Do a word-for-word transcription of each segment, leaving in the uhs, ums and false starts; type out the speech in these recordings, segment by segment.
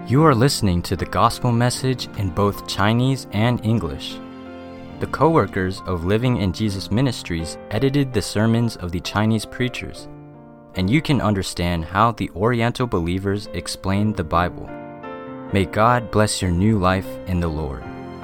You are listening to the gospel message in both Chinese and English. The co-workers of Living in Jesus Ministries edited the sermons of the Chinese preachers, and you can understand how the Oriental believers explained the Bible. May God bless your new life in the Lord.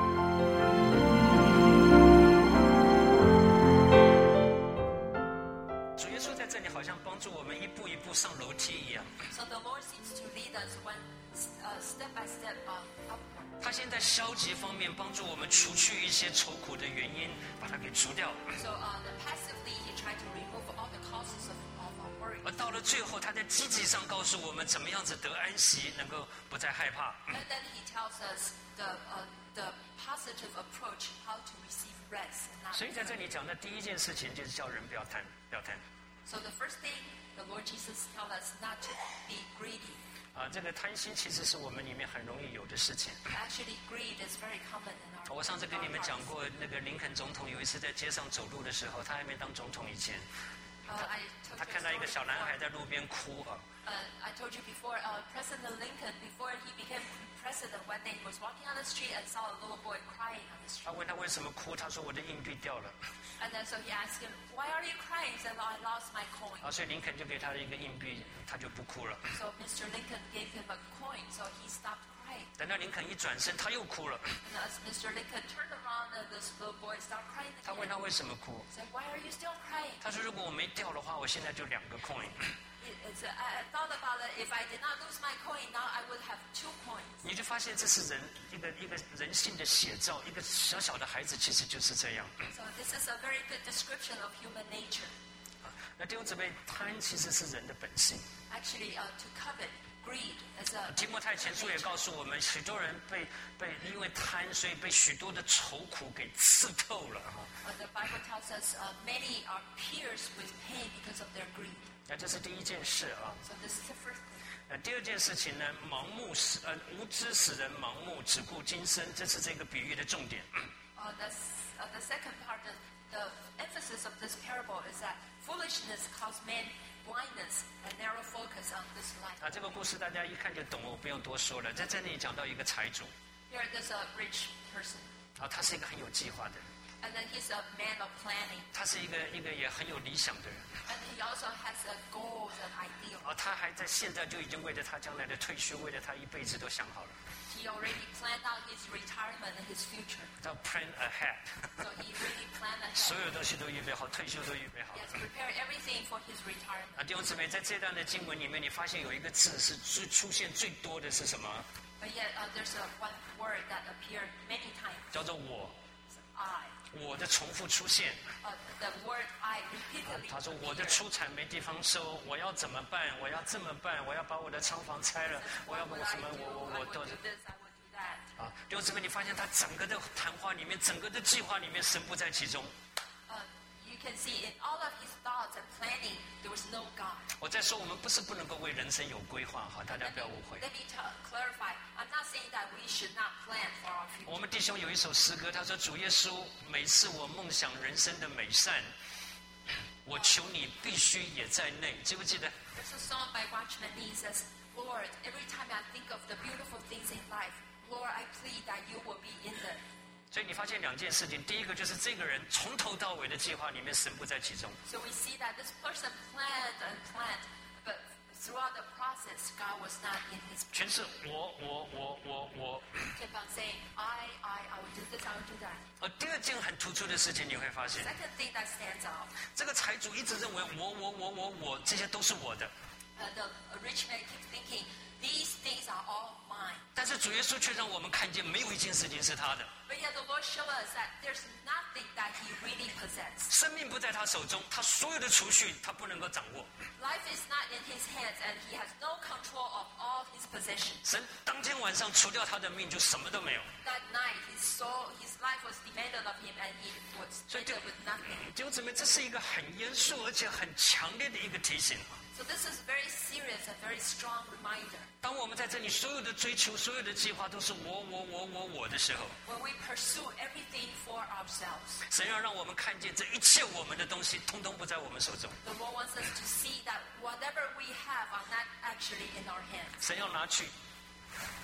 So the Lord seems to lead us one uh, step by step uh, upward. 他先在消极方面帮助我们除去一些愁苦的原因，把它给除掉。 So uh, the passively he tried to remove all the causes of, of our worry. 而到了最后，他在积极上告诉我们怎么样子得安息，能够不再害怕。 And then he tells us the uh, the positive approach how to receive rest. And not 所以在这里讲的第一件事情就是叫人不要贪，不要贪。 So the first thing the Lord Jesus tells us not to be greedy. 啊，这个贪心其实是我们里面很容易有的事情。 Actually, greed is very common in our. 我上次跟你们 our 讲 hearts. 过，那个林肯总统有一次在街上走路的时候，他还没当总统以前， Uh, I told 他 you 看到一个 a 小 story 男孩 before. 在路边哭啊。 Uh, I told you before, uh, President Lincoln, before he became president, one day he was walking on the street and saw a little boy crying on the 他 street. 问他为什么哭，他说我的硬币掉了。 And then so he asked him, why are you crying? He said, I lost my coin. 啊，所以林肯就给他一个硬币，他就不哭了。 So Mister Lincoln gave him a coin, so he stopped crying. 等到林肯一转身，他又哭了。 And as Mister Lincoln turned around, uh, this little boy started crying 他问 again. 他为什么哭， He said, why are you still crying? 他说如果我没掉的话，我现在就两个 coin。 He, he said, I, I thought about it. If I did not lose my coin, now I would have two coins. 你就发现这是人一个一个人性的写照，一个小小的孩子其实就是这样。 So this is a very good description of human nature. 那弟兄姊妹，贪其实是人的本性。 Actually, uh, to covet, greed is a. 提摩太前书也告诉我们，许多人被被因为贪，所以被许多的愁苦给刺透了哈。 Uh, the Bible tells us uh, many are pierced with pain because of their greed. 那这是第一件事啊。 So this is the first thing. 呃，第二件事情呢，盲目使呃无知使人盲目，只顾今生，这是这个比喻的重点。 Uh, the, s- uh, the second part, of the emphasis of this parable is that foolishness causes men blindness and narrow focus on this life. 啊，这个故事大家一看就懂了，我不用多说了。在这里讲到一个财主， Here, there's a rich person, 啊，他是一个很有计划的人， and then he's a man of planning, 他是一个一个也很有理想的人， and he also has uh, goals and ideals. 啊，他还在现在就已经为了他将来的退休，为了他一辈子都想好了， He already planned out his retirement and his future. 叫 plan ahead， So he really planned 所 ahead. 有东西都预备好，退休都预备好 He 了 has。prepared everything for his retirement. 啊，弟兄姊妹，在这段的经文里面，你发现有一个字是最出现最多的是什么？ But yet, uh, there's a one word that appeared many times. 叫做我， It's I. 我的重复出现。 Uh, the word I repeatedly 他说我的 appeared. 出产没地方收，我要怎么办？我要这么办？我要把我的仓房拆了，我要 What 我 would 什 I 么？ do? 我我 I 我 would 都 do this, I would do that. 啊！弟兄姊妹，你发现他整个的谈话里面，整个的计划里面，神不在其中。 Uh, you can see in all of his thoughts and planning, there was no God. 我在说，我们不是不能够为人生有规划哈，大家 Let 不要 me, 误会。 let me t- clarify. I'm not saying that we should not plan for our 我 future. 们弟兄有一首诗歌，他说：“主耶稣，每次我梦想人生的美善，我求你必须也在内。”记不记得？ There's a song by Watchman Nee says, Lord, every time I think of the beautiful things in life, Lord, I plead that you will be in them. 所以你发现两件事情，第一个就是这个人从头到尾的计划里面，神不在其中。 So we see that this person planned and planned, but throughout the process, God was not in his 全是我我我我我。 kept on saying, I, I, I will do this, I will do that. 而第二件很突出的事情，你会发现， Second thing that stands out, 这个财主一直认为我我我我我这些都是我的， uh, the rich man keeps thinking, these things are all mine. 但是主耶稣却让我们看见，没有一件事情是他的。 But yet the Lord showed us that there's nothing that he really possessed. 生命不在他手中，他所有的储蓄他不能够掌握。 Life is not in his hands, and he has no control of all his possessions. 神当天晚上除掉他的命，就什么都没有。 That night, his soul, his life was demanded of him, and he was 所以就 ended with nothing. 弟兄姊妹，这是一个很严肃而且很强烈的一个提醒。 So this is very serious and very strong reminder. 当我们在这里所有的追求、所有的计划都是我我我我我的时候， When we pursue everything for ourselves, 神要让我们看见这一切我们的东西，通通不在我们手中。 the Lord wants us to see that whatever we have are not actually in our hands. 神要拿去，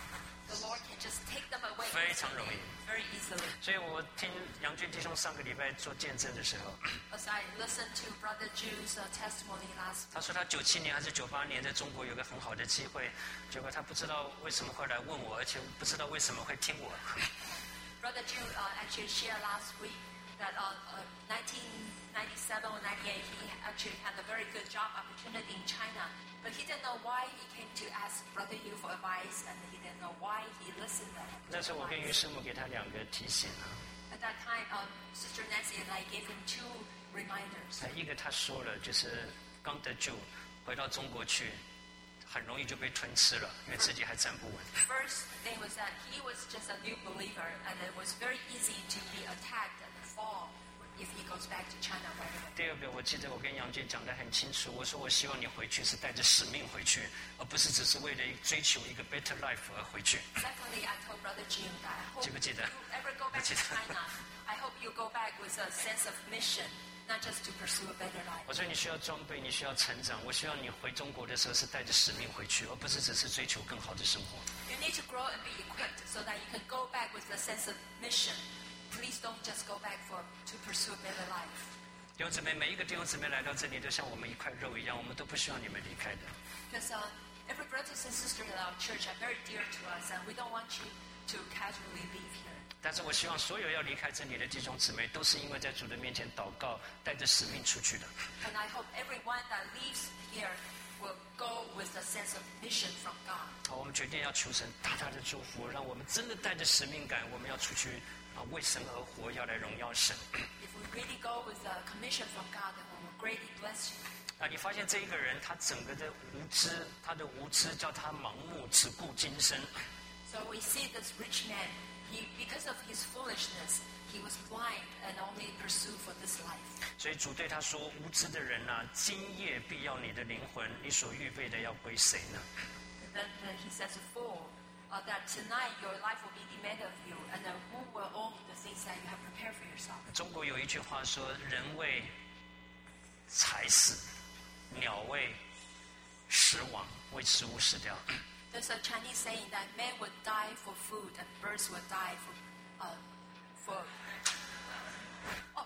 the Lord can just take them away 非常容易。 very easily. 所以我听杨军弟兄上个礼拜做见证的时候， As I listened to Brother Ju's uh, testimony last 他说他九七年还是九八年在中国有个很好的机会，结果他不知道为什么会来问我，而且不知道为什么会听我。 Brother Ju uh, actually shared last week that uh, uh, nineteen ninety-seven or ninety-eight, he actually had a very good job opportunity in China. But he didn't know why he came to ask Brother Yu for advice, and he didn't know why he listened to him. 那时候我跟于师母给他两个提醒啊， At that time, um, Sister Nancy and I gave him two reminders. 一个他说了，就是刚得救，回到中国去，很容易就被吞吃了，因为自己还站不稳。 First thing was that he was just a new believer, and it was very easy to be attacked and fall if he goes back to China right away. 第二个，我记得我跟杨军讲得很清楚，我说我希望你回去是带着使命回去，而不是只是为了追求一个 better life 而回去。 Secondly, I told Brother Jim that I hope 记不记得？ you ever go back to China, I hope you go back with a sense of mission, not just to pursue a better life. 我说你需要装备，你需要成长。我希望你回中国的时候是带着使命回去，而不是只是追求更好的生活。 You need to grow and be equipped so that you can go back with a sense of mission. Please don't just go back for to pursue a better life. 弟兄姊妹，每一个弟兄姊妹来到这里，都像我们一块肉一样，我们都不希望你们离开的。 Because uh, every brothers and sisters in our church are very dear to us, and we don't want you to casually leave here. 但是我希望所有要离开这里的弟兄姊妹，都是因为在主的面前祷告，带着使命出去的。 And I hope everyone that leaves here will go with a sense of mission from God. 好，我们决定要求神大大的祝福，让我们真的带着使命感，我们要出去啊，为神而活，要来荣耀神。 If we really go with a commission from God, then we will greatly bless you. 啊，你发现这一个人，他整个的无知，他的无知叫他盲目，只顾今生。 So we see this rich man, he, because of his foolishness, he was blind and only pursued for this life. 所以主对他说：“无知的人啊，今夜必要你的灵魂，你所预备的要归谁呢？” And then uh, he says, fool, uh, that tonight your life will be demanded of you, and uh, who will own the things that you have prepared for yourself? 中国有一句话说：“人为财死，鸟为食亡，为食物死掉。” There's a Chinese saying that men would die for food and birds would die for, uh, for, oh,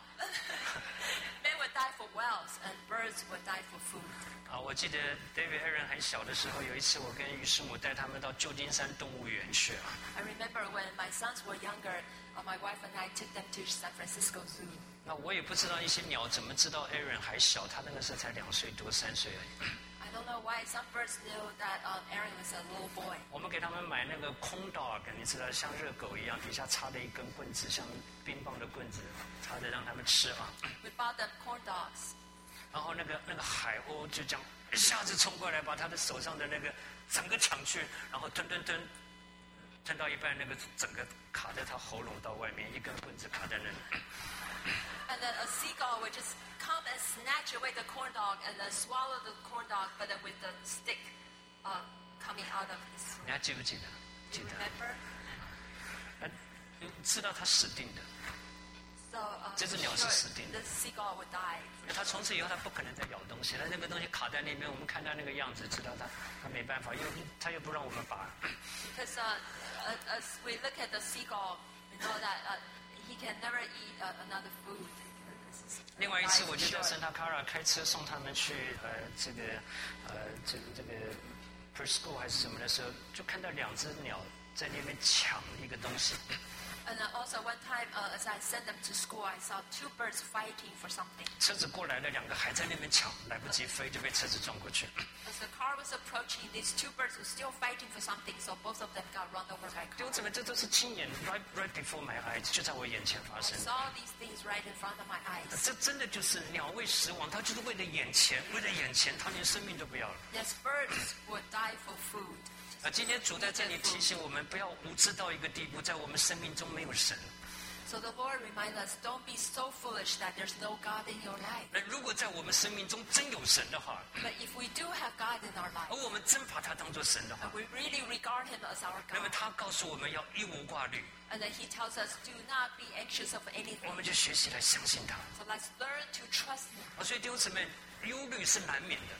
men would die for wealth and birds would die for food. 啊，我记得 David Aaron 很小的时候，有一次我跟于师母带他们到旧金山动物园去啊。 I remember when my sons were younger, uh, my wife and I took them to San Francisco Zoo. 那我也不知道一些鸟怎么知道 Aaron 还小，他那个时候才两岁多三岁而已。 I don't know why some birds knew that uh, Aaron was a little boy. 我们给他们买那个空 dog， 你知道像热狗一样，底下插了一根棍子，像冰棒的棍子，插着让他们吃啊。 We bought them corn dogs. 然后那个那个海鸥就这样一下子冲过来，把他的手上的那个整个抢去，然后吞吞吞，吞到一半，那个整个卡在他喉咙到外面，一根棍子卡在那里。 And then a seagull would just come and snatch away the corn dog and then swallow the corn dog, but then with the stick uh, coming out of his 你 throat. 还记不记得？ Do 记 you 得。 remember? 呃知道他死定的， So uh, 这只 for 鸟是 sure, 死定的。 the seagull would die. 他从此以后他不可能再咬东西了。那个东西卡在那边，我们看他那个样子，知道他他没办法，又他又不让我们拔。 Because uh, uh, as we look at the seagull, we know that uh, he can never eat uh, another food. 另外一次，我就 Life 到 is 圣 short. 塔卡拉开车送他们去呃这个呃这个这个 preschool 还是什么的时候，就看到两只鸟在那边抢一个东西。 And uh, also one time, uh, as I sent them to school, I saw two birds fighting for something. 车子过来了，两个还在那边抢，来不及飞就被车子撞过去。 As the car was approaching, these two birds were still fighting for something, so both of them got run over by a 弟兄 car. 姊妹，这都是亲眼 right right before my eyes，就在我眼前发 I 生。 saw these things right in front of my eyes. 这真的就是鸟为食亡，它就是为了眼前，为了眼前，它连生命都不要了。 Yes, birds would die for food. 啊，今天主在这里提醒我们，不要无知到一个地步，在我们生命中没有神。 So the Lord reminds us, don't be so foolish that there's no God in your life. 那如果在我们生命中真有神的话， But if we do have God in our 而 life, 我们真把他当做神的话 and，we really regard Him as our 那么 God, 他告诉我们要一无挂虑， and then He tells us, do not be anxious of 我 anything. 们就学习来相信他。 So let's learn to trust Him. 啊，所以弟兄姊妹，忧虑是难免的。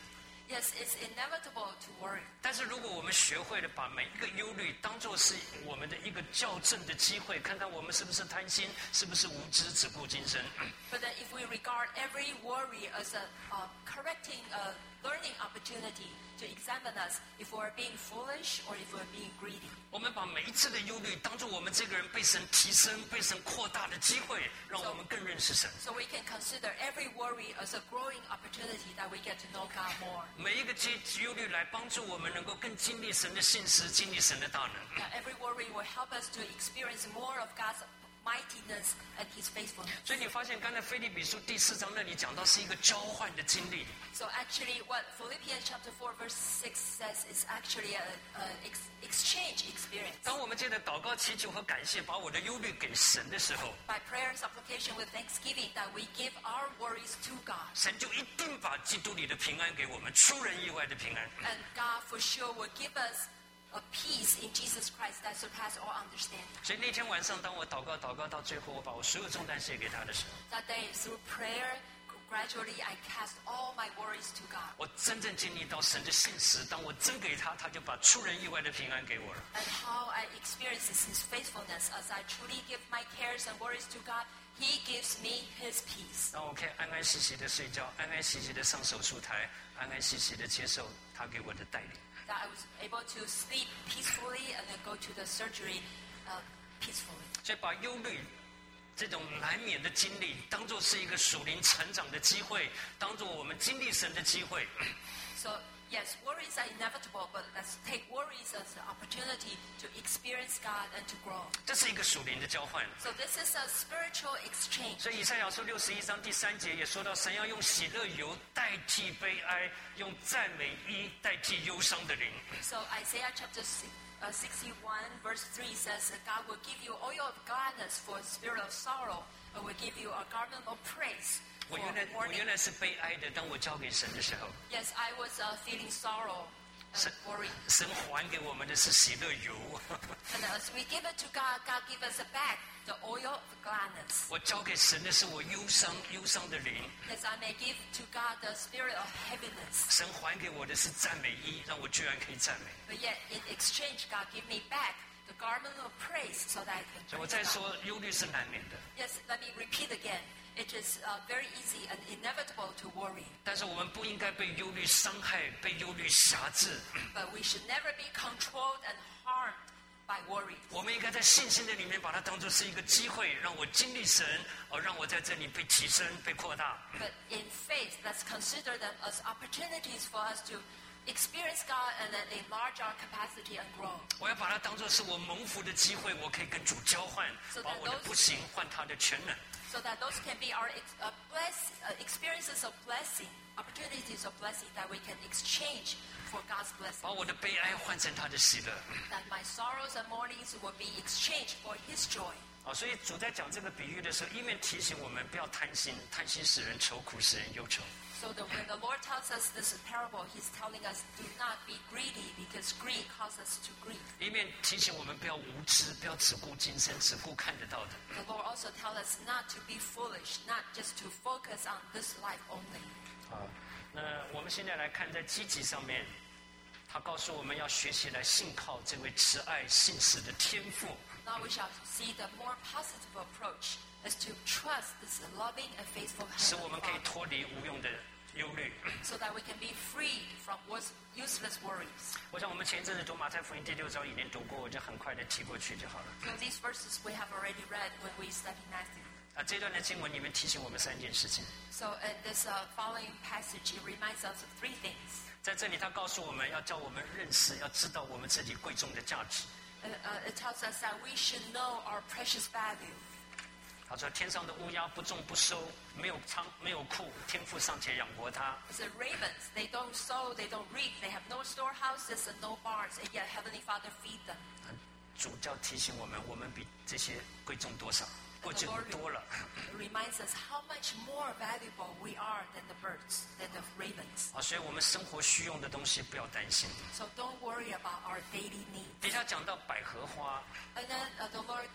Yes, it's inevitable to worry. 但是如果我们学会了把每一个忧虑当作是我们的一个校正的机会，看看我们是不是贪心，是不是无知，只顾今生。 But then if we regard every worry as a uh, correcting, a learning opportunity to examine us if we're being foolish or if we're being greedy. 我们把每一次的忧虑当作我们这个人被神提升、被神扩大的机会，让我们更认识神。 So we can consider every worry as a growing opportunity that we get to know God more. 每一个忧虑来帮助我们能够更经历神的信实，经历神的大能。 Now, every worry will help us to experience more of God's mightiness and His faithfulness. 所以你发现，刚才腓立比书第四章那里讲到是一个交换的经历。 So actually, what Philippians chapter four verse six says is actually a, a ex, exchange experience. 当我们借着祷告、祈求和感谢，把我的忧虑给神的时候， By prayer and supplication with thanksgiving, that we give our worries to God. 神就一定把基督里的平安给我们，出人意外的平安。 And God for sure will give us a peace in Jesus Christ that surpasses all understanding. 所以那天晚上，当我祷告祷告到最后，我把我所有重担卸给他的时候， That day, through prayer, gradually I cast all my worries to God. 我真正经历到神的信实。当我真给他，他就把出人意外的平安给我了。 And how I experience His faithfulness as I truly give my cares and worries to God, He gives me His peace. 让我可以安安息息的睡觉，安安息息的上手术台，安安息息的接受他给我的带领。 That I was able to sleep peacefully and then go to the surgery uh, peacefully. 所以把忧虑这种难免的经历，当作是一个属灵成长的机会，当作我们经历神的机会。 So yes, worries are inevitable, but let's take worries as an opportunity to experience God and to grow. 这是一个属灵的交换。 So this is a spiritual exchange. 所以以赛亚书六十一章第三节也说到，神要用喜乐油代替悲哀，用赞美衣代替忧伤的灵。 So Isaiah chapter uh, sixty-one verse three says that God will give you oil of gladness for a spirit of sorrow, and will give you a garment of praise 我 for 原来我 mourning. 原来是悲哀的，当我交给神的时候， Yes, I was uh, feeling sorrow and 神 worry. 神还给我们的是喜乐油。 And as we give it to God, God gives us back the oil of gladness. 我交给神的是我忧伤忧伤的灵， Yes, I may give to God the spirit of heaviness. 神还给我的是赞美衣，让我居然可以赞美。 But yet, in exchange, God give me back the garment of praise so that I 所以 can 我 praise 再 God. 说，忧虑是难免的， Yes, let me repeat again. It is uh, very easy and inevitable to worry. 但是我们不应该被忧虑伤害，被忧虑辖制。 But we should never be controlled and harmed by worry. 我们应该在信心的里面把它当作是一个机会，让我经历神，而让我在这里被提升、被扩大。 But in faith, let's consider them as opportunities for us to experience God and then enlarge our capacity and grow. 我要把它当作是我蒙福的机会，我可以跟主交换， So 把 that 我的 those- 不行换他的全能。 So that those can be our ex- uh, bless, uh, experiences of blessing, opportunities of blessing that we can exchange for God's blessing. 把我的悲哀换成他的喜乐。 That my sorrows and mournings will be exchanged for His joy. 啊，所以主在讲这个比喻的时候，一面提醒我们不要贪心，贪心使人愁苦，使人忧愁。 So that when the Lord tells us this parable, He's telling us do not be greedy because greed causes us to grieve. 一面提醒我们不要无知，不要只顾今生，只顾看得到的。 The Lord also tells us not to be foolish, not just to focus on this life only. 好，那我们现在来看在积极上面，他告诉我们要学习来信靠这位慈爱信实的天父。 Now we shall see the more positive approach is to trust this loving and faithful 使 Heavenly 我们可以 Father, 脱离无用的忧虑。 so that we can be freed from what's useless worries. 我想我们前一阵子读马太福音第六章已经读过，我就很快的提过去就好了。 So these verses we have already read when we studied Matthew. 啊，这段的经文里面提醒我们三件事情。 So in this uh, following passage, it reminds us of three things. 在这里，他告诉我们要叫我们认识，要知道我们自己贵重的价值。 Uh, uh, it tells us that we should know our precious value. 他说：“天上的乌鸦不种不收，没有仓没有库，天父尚且养活它。 It's the ravens. They don't sow, they don't reap, they have no storehouses and no barns, and yet Heavenly Father feed them. 主教提醒我们，我们比这些贵重多少？贵重多了。 It reminds us how much more valuable we are than the birds, than the ravens. 啊，所以我们生活需用的东西不要担心。 So don't worry about our daily needs. 等一下讲到百合花， And then uh, the Lord keep,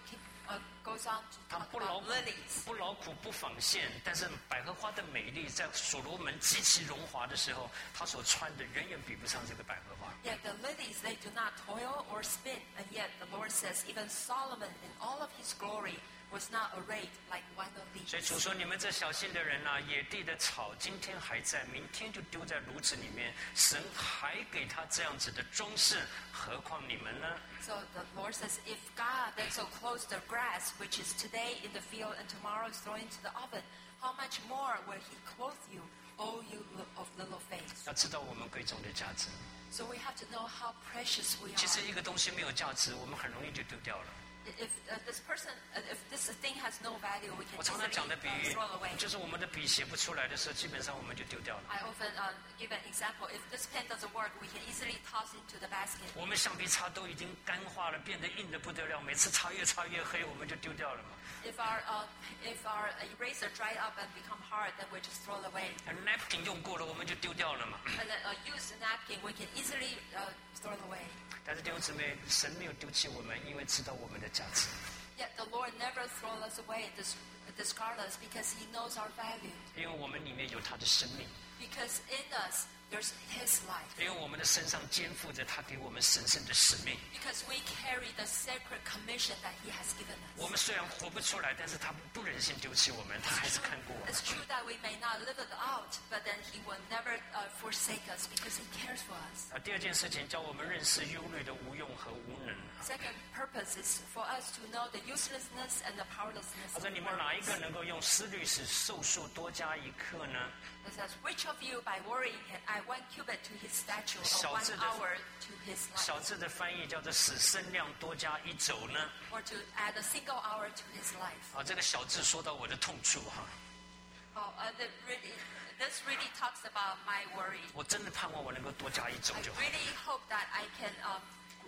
uh, goes on to 它 talk 不劳 about 苦 lilies. 不劳苦不纺线，但是百合花的美丽在所罗门极其荣华的时候，他所穿的远远比不上这个百合花。 Yet the lilies, they do not toil or spin, and yet the Lord says even Solomon in all of his glory was not arrayed like one of 所以 these. 主说：“你们这小心的人啊，野地的草今天还在，明天就丢在炉子里面。神还给他这样子的装饰，何况你们呢？” So the Lord says, if God then so clothes the grass, which is today in the field and tomorrow is thrown into the oven, how much more will he clothe you, O you of little faith? 要知道我们贵重的价值。 So we have to know how precious we 其实 are. 一个东西没有价值，我们很容易就丢掉了。 If uh, this person, uh, if this thing has no value, we can 我常常 easily 讲的比 uh, 喻 throw it away. 就是我们的笔写不出来的时候，基本上我们就丢掉了。 I often uh, give an example. If this pen doesn't work, we can easily toss it to the basket. 我们橡皮擦都已经干化了，变得硬的不得了，每次擦越擦越黑，我们就丢掉了嘛。 If our uh, if our eraser dried up and become hard, then we just throw it away. napkin 用过了，我们就丢掉了嘛。 And then a used napkin, we can easily uh, throw it away. 但是弟兄姊妹，神没有丢弃我们，因为知道我们的价值。 Yet the Lord never throws us away, dis- discard us, because He knows our value. 因为我们里面有他的生命， Because in us, there's His life. 因为我们的身上肩负着他给我们神圣的使命。 Because we carry the sacred commission that He has given 我 us. 们虽然活不出来，但是他不忍心丢弃我们，他还是看过我们。 It's true that we may not live it out, but then He will never uh, forsake us because He cares for us. 啊，第二件事情叫我们认识忧虑的无用和无能。 Second purpose is for us to know the uselessness and the powerlessness 他 of 说：“你们哪一个 worries. 能够用思虑使寿数多加一刻呢？” It says, which of you by worrying can add one cubit to his stature or 小 one 字的- hour to his life? 小字的翻译叫做“使身量多加一肘”呢？ Or to add a single hour to his life? 啊，这个小字说到我的痛处哈， Oh, uh, that really, this really talks about my worry. 我真的盼望我能够多加一肘 I 就好。 really hope that I can um,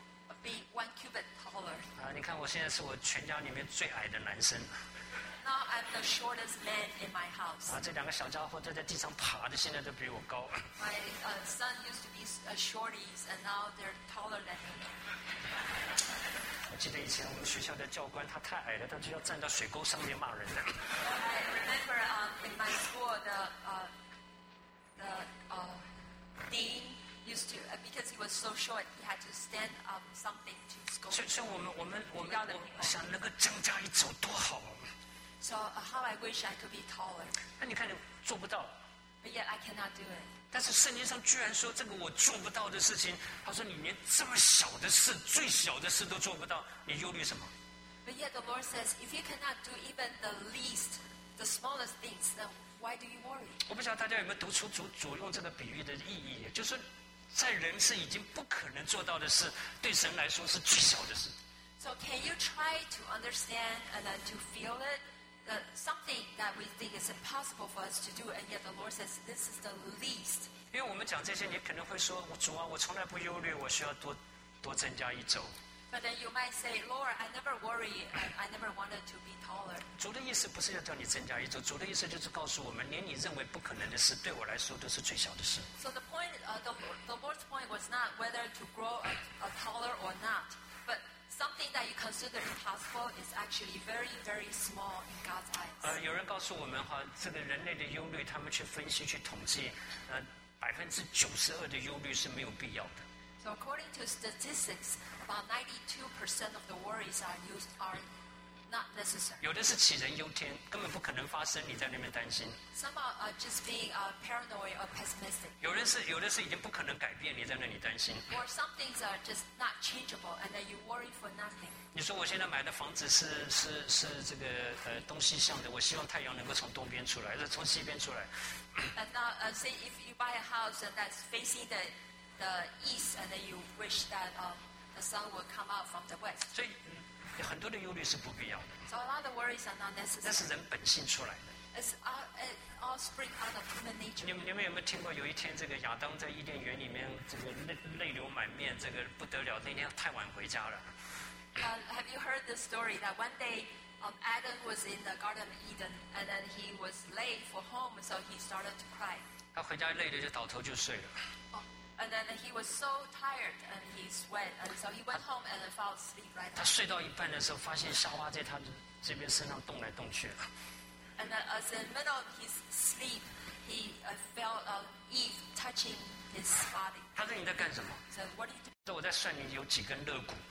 be one cubit taller. 啊，你看我现在是我全家里面最矮的男生 Now I'm the shortest man in my house. 啊，这两个小家伙都在地上爬的，现在都比我高。 My uh, son used to be uh, shorties, and now they're taller than me. 我记得以前我们学校的教官他太矮了，他就要站到水沟上面骂人的。 I remember um, in my school the uh, the uh, dean used to uh, because he was so short, he had to stand up something to scold. 所以，所以我们我们我们要的我想能够增加一肘多好啊！ So uh, how I wish I could be taller, 那你看你做不到， but yet I cannot do it. 但是圣经上居然说这个我做不到的事情，他说你连这么小的事、最小的事都做不到，你忧虑什么？ But yet the Lord says, if you cannot do even the least, the smallest things, then why do you worry? 我不知道大家有没有读出主主用这个比喻的意义，就是说在人是已经不可能做到的事，对神来说是最小的事。 So can you try to understand and then to feel it? Uh, something that we think is impossible for us to do, and yet the Lord says this is the least. 因为我们讲这些，你可能会说：“主啊，我从来不忧虑，我需要多多增加一周。” But then you might say, Lord, I never worry, and I never wanted to be taller. 主的意思不是要叫你增加一周，主的意思就是告诉我们，连你认为不可能的事，对我来说都是最小的事。 So the point, uh, the, the Lord's point was not whether to grow a, a taller or not, but something that you consider impossible is actually very, very small in God's eyes. 呃，有人告诉我们哈，这个人类的忧虑，他们去分析、去统计，呃，百分之九十二的忧虑是没有必要的。 So according to statistics, about ninety-two percent of the worries are used are not necessary. 有的是杞人忧天，根本不可能发生，你在那边担心； Some are uh, just being uh, paranoid or pessimistic. 有人是有的是已经不可能改变，你在那里担心。 Or some things are just not changeable, and then you worry for nothing. 你说我现在买的房子是是是这个呃东西向的，我希望太阳能够从东边出来，是从西边出来。 And now, uh, say if you buy a house and that's facing the the east, and then you wish that um, the sun will come out from the west. 所以、嗯、很多的忧虑是不必要的， So a lot of worries are not 那是 necessary. 人本性出来的。 It's all, it all spring out of human nature. 你们你们有没有听过有一天这个亚当在伊甸园里面这个泪泪流满面，这个不得了，那天太晚回家了。 Uh, have you heard the story that one day um, Adam was in the Garden of Eden, and then he was late for home, so he started to cry. 他回家累了就倒头就睡了。 Oh, And then he was so tired and he sweat, and so he went home and fell asleep right 他 after. 睡到一半的时候，发现夏娃在他的这边身上动来动去。 And then as in the middle of his sleep, he uh, felt uh, Eve touching his body. 他说你在干什么？ He said, "What are you doing?" 说我在算你有几根肋骨。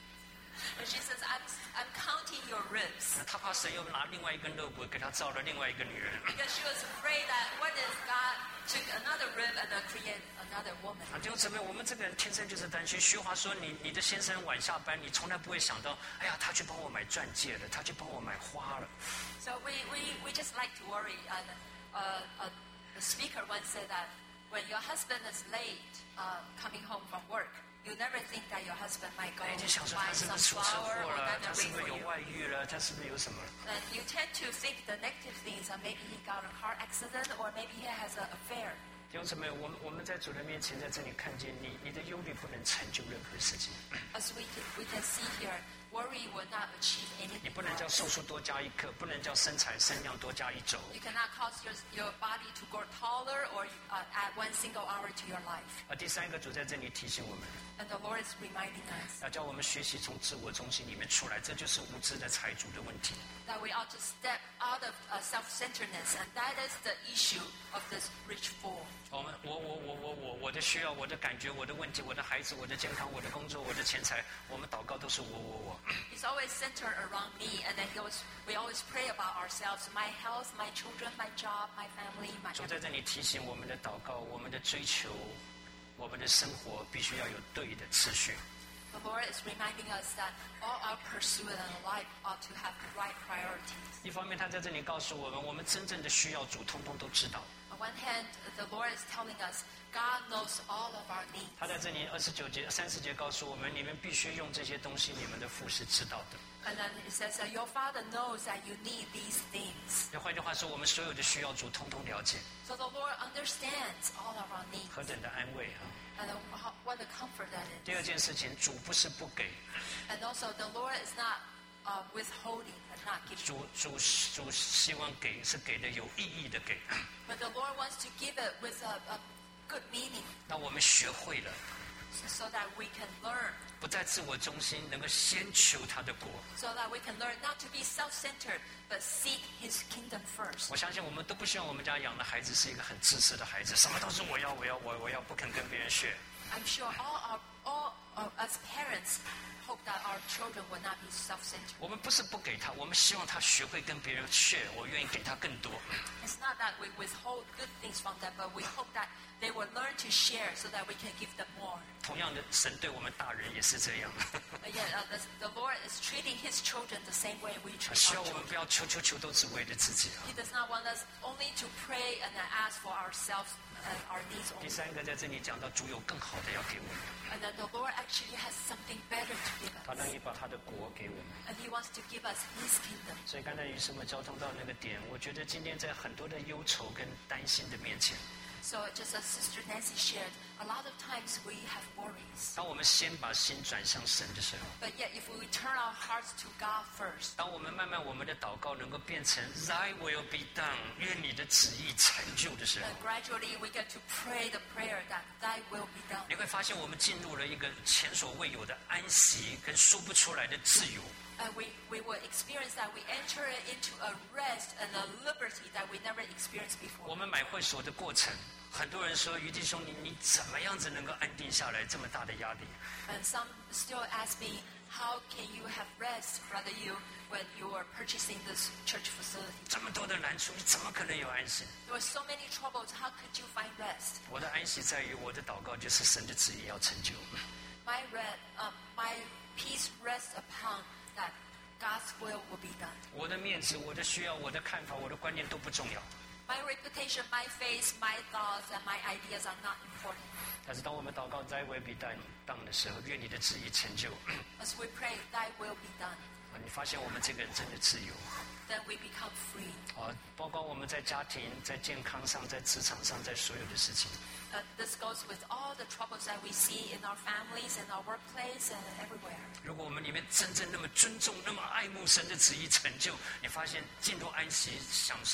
And she says, "I'm I'm counting your ribs." 他怕神又拿另外一根肋骨给他造了另外一个女人。 Because she was afraid that what if God took another rib and then create another woman? 啊，弟兄姊妹，我们这个人天生就是担心。徐华说你你的先生晚下班，你从来不会想到，哎呀，他去帮我买钻戒了，他去帮我买花了。 So we, we, we just like to worry. And uh, uh, the speaker once said that when your husband is late uh, coming home from work, you never think that your husband might go 哎，就想说 buy 他是不 some 是出车 flower 祸 or 了？ get 他 a 是 ring 不是 for 有 you. 外遇了？他是不是有什么？ And you tend to think the negative things, and maybe he got a car accident, or maybe he has an affair. 弟兄姊妹，我们我们在主的面前，在这里看见你，你的忧虑不能成就任何事情。 As we can, we can see here, worry will not achieve 你 anything. 不能 for 叫 us. 寿数多加一克，不能叫身材身量多加一轴。 You cannot cause your, your body to grow taller or uh, add one single hour to your life. 啊，第三个主在这里提醒我们， And the Lord is reminding us 要叫我们学习从自我中心里面出来，这就是无知的财主的问题。 that we ought to step out of uh, self-centeredness, and that is the issue of this rich fool. 我们我我我我我我的需要，我的感觉，我的问题，我的孩子，我的健康，我的工作，我的钱财，我们祷告都是我我我。 He's always centered around me, and then he always, we always pray about ourselves, my health, my children, my job, my family, my 主在 everything. 这里提醒我们的祷告，我们的追求，我们的生活必须要有对的次序。 The Lord is reminding us that all our pursuit in life ought to have the right priorities. 一方面，他在这里告诉我们，我们真正的需要主通通都知道。 On one hand, the Lord is telling us God knows all of our needs. 他在这里二十九节、三十节告诉我们，你们必须用这些东西，你们的父是知道的。 And then it says that your Father knows that you need these things. 那换句话说，我们所有的需要主通通了解， So the Lord understands all of our needs. 何等的安慰啊！ And how, what a comfort that 第二 is. 件事情，主不是不给， And also the Lord is not uh, withholding and not giving. 主主主希望给是给的有意义的给。 But the Lord wants to give it with a, a good meaning 那我们学会了， so that we can learn. 不在自我中心，能够先求他的国。 So that we can learn not to be self-centered, but seek His kingdom first. 我相信我们都不希望我们家养的孩子是一个很自私的孩子，什么都是我要，我要，我我要，不肯跟别人学。 I'm sure all our, all of us parents hope that our children will not be self-centered. 我们不是不给他，我们希望他学会跟别人 share，我愿意给他更多。 It's not that we withhold good things from them, but we hope that they will learn to share so that we can give them more. 同样的，神对我们大人也是这样。 But yet, uh, the, the Lord is treating His children the same way we treat 希 our 望我们 children. 不要求求求都只为了自己啊。 He does not want us only to pray and then ask for ourselves and our needs 第 only. 三个在这里讲到，主有更好的要给我们， And that the Lord actually has something better to give 他 us. 愿意把他的国给我们。 And He wants to give us His kingdom. 所以刚才与什么交通到那个点，我觉得今天在很多的忧愁跟担心的面前， So just as Sister Nancy shared, a lot of times we have worries. 当我们先把心转向神的时候， But yet if we turn our hearts to God first, 当我们慢慢我们的祷告能够变成 Thy will be done，愿你的旨意成就的时候， and gradually we get to pray the prayer that Thy will be done. 你会发现我们进入了一个前所未有的安息跟说不出来的自由。 And we, we will experience that we enter into a rest and a liberty that we never experienced 我 before. 们买会所的过程，很多人说于弟兄，你你怎么样子能够安定下来？这么大的压力， And some still ask me, how can you have rest, Brother Yu, when you are purchasing this church facility? 这么多的难处，你怎么可能有安息？ There were so many troubles, how could you find rest? 我的安息在于我的祷告就是神的旨意要成就。 My, re- uh, my peace rests upon that God's will will be done. 我的面子、我的需要、我的看法、我的观念都不重要。 My reputation, my face, my thoughts, and my ideas are not important. 但是当我们祷告在为比当当的时候，愿你的旨意成就。 As we pray, Thy will be done, 啊，你发现我们这个人真的自由 then we become free. 啊！包括我们在家庭、在健康上、在职场上、在所有的事情， Uh, this goes with all the troubles that we see in our families, in our workplace, and everywhere. 如果我们里面真正那么尊重、那么爱慕神的旨意成就，你发现进入安息、享受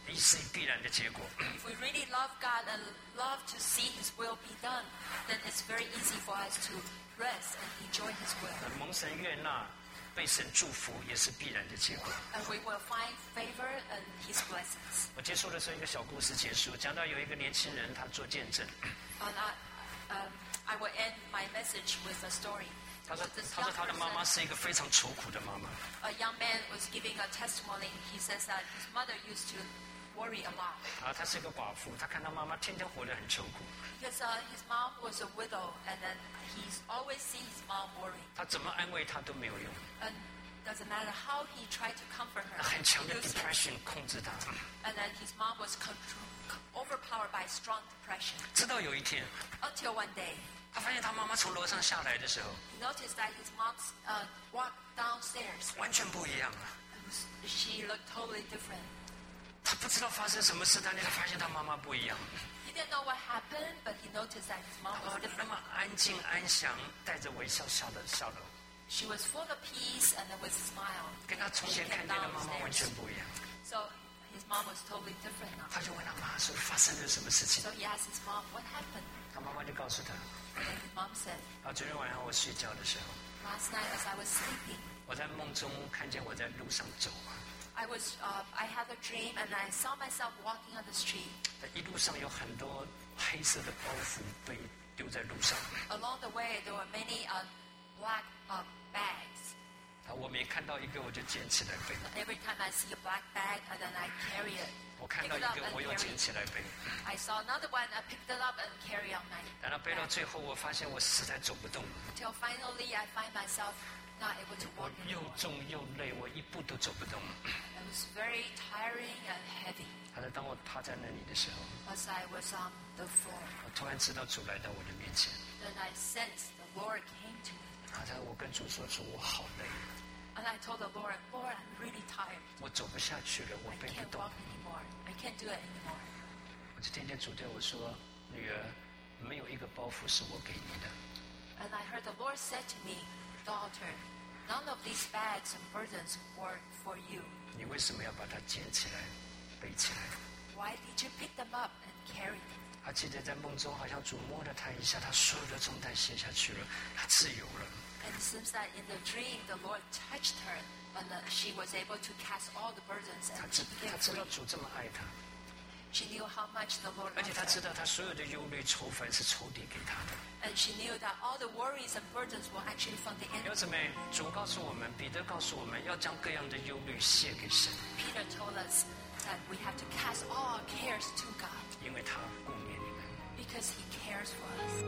是必然的结果。 If we really love God and love to see His will be done, then it's very easy for us to rest and enjoy His will. 那蒙神悦纳、被神祝福也是必然的结果。 And we will find favor and His blessings. 我结束的时候，一个小故事结束，讲到有一个年轻人，他做见证。 And I, um, I will end my message with a story. 他说 This：“ 他说 young 他的妈妈 person, 是一个非常愁苦的妈妈。 a young man was giving a testimony. He says that his mother used to worry a lot 啊，他是一个寡妇，他看他妈妈天天活得很愁苦， because uh, his mom was a widow, and then he's always seen his mom worry. 他怎么安慰她都没有用， And doesn't matter how he tried to comfort 那 her, 很强的 useless. depression 控制他。 And then his mom was control, overpowered by strong depression. 直到有一天， Until one day, 他发现他妈妈从楼上下来的时候， he noticed that his mom uh, walked downstairs. 完全不一样了。 It was, she looked totally different. 他不知道发生什么事，但是他发现他妈妈不一样， He didn't know what happened, but he noticed that his mom 他 was 妈那 different. 么安静安详，带着微笑下了下楼， She was full of peace and then with a smile. 跟他从 She 前看 came 见的妈妈完 downstairs. 全不一样。 So his mom was totally different now. 他就问他妈说发生了什么事情 So，he asked his mom, what happened? 他妈妈就告诉他， And then his mom said, 啊，昨天晚上我睡觉的时候， last night as I was sleeping, 我在梦中看见我在路上走啊， I was, uh, I had a dream and I saw myself walking on the street. 在一路上有很多黑色的包袱被丢在路上， Along the way, there were many uh, black uh, bags. 啊，我每看到一个我就捡起来背， Every time I see a black bag, and then I carry it. 我看 Pick 到一 it up 个 and 我又 carry 捡 it. 起来背， I saw another one, I picked it up and carry on my 等到背到 back. 最后，我发现我实在走不动了， Until finally I find myself not able to 我 walk 又 anymore. 重又累，我一步都走不动了。 It was very tiring and heavy 他说，当我趴在那里的时候， as I was on the floor. 我突然知道主来到我的面前， Then I sensed the Lord came to me. 他说我跟主说，主我好累， And I told the Lord, Lord, I'm really tired. 我走不下去了，我 I 背不 can't 动。 walk anymore. I can't do it anymore. 我就听见主对我说：“女儿，没有一个包袱是我给你的。 And I heard the Lord said to me, daughter, none of these bags and burdens were for you. 你为什么要把它捡起来、背起来 Why did you pick them up and carry them?？” 他记得在梦中，好像主摸了他一下，他所有的重担卸下去了，他自由了。 And it seems that in the dream, the Lord touched her, and uh, she was able to cast all the burdens 他 and 知 she 他 became 知道 free. 主这么爱他， She knew how much the Lord 而且 loved 他知 her. 道他所有的忧虑、愁烦是仇敌给他的。 And she knew that all the worries and burdens were actually from the 弟 enemy. 兄姊妹，主告诉我们，彼得告诉我们要将各样的忧虑卸给神， Peter told us that we have to cast all our cares to God 因为他顾念你们。 because He cares for us.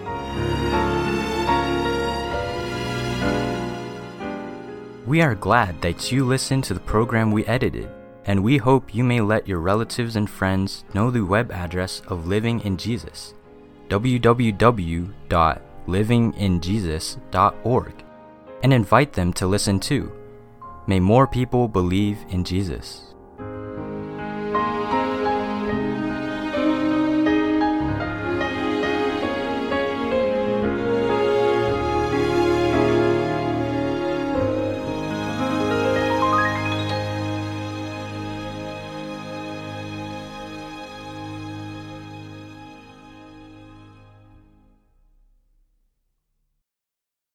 We are glad that you listened to the program we edited, and we hope you may let your relatives and friends know the web address of Living in Jesus, w w w dot living in jesus dot org, and invite them to listen too. May more people believe in Jesus.